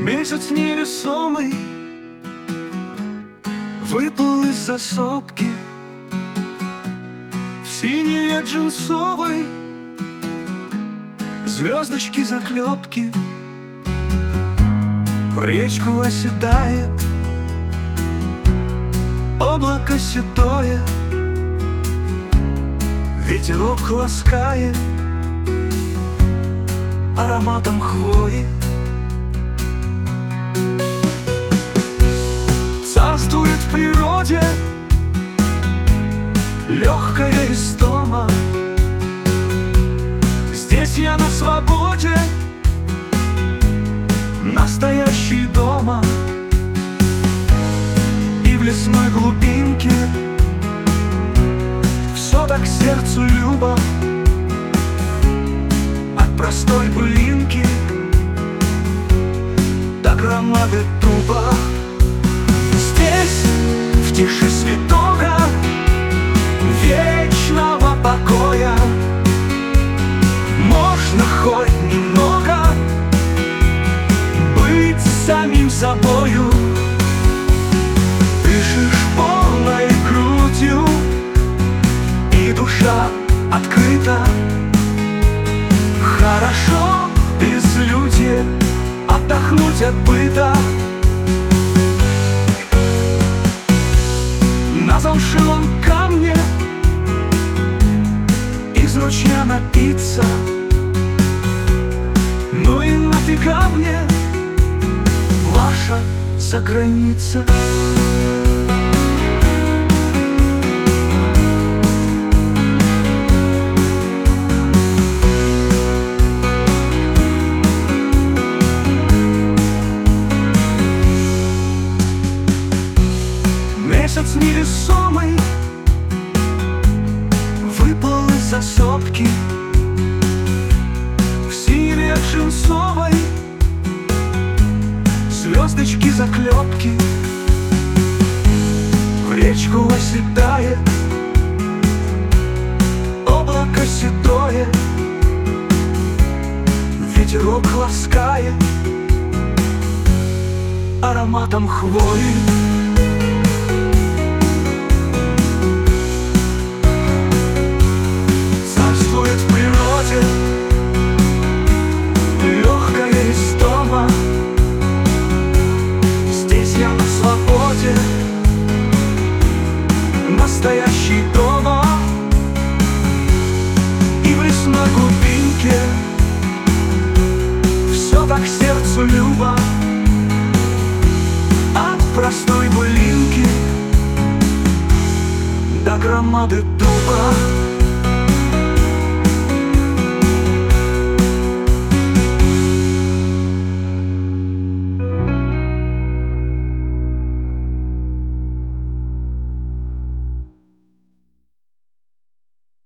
Месяц невесомый выплыл из-за сопки в синей джинсовой, звездочки заклепки. В речку оседает облако седое, ветерок ласкает ароматом хвои. Царствует в природе легкая истома. Здесь я на свободе, настоящий дома. И в лесной глубинке все так сердцу любо. От простой былинки до громады дуба. Здесь, в тиши святого вечного покоя, можно хоть немного быть самим собою. Дышишь полной грудью, и душа открыта. Хорошо безлюдье, отдохнуть от быта. На замшелом камне из ручья напиться. Ну и нафига мне ваша заграница? Месяц невесомый выпал из-за сопки в синей джинсовой, звездочки заклепки. В речку оседает облако седое, ветерок ласкает ароматом хвои. Легкая истома. Здесь я на свободе, настоящий дома. И в лесной глубинке все так сердцу любо. От простой былинки до громады дуба.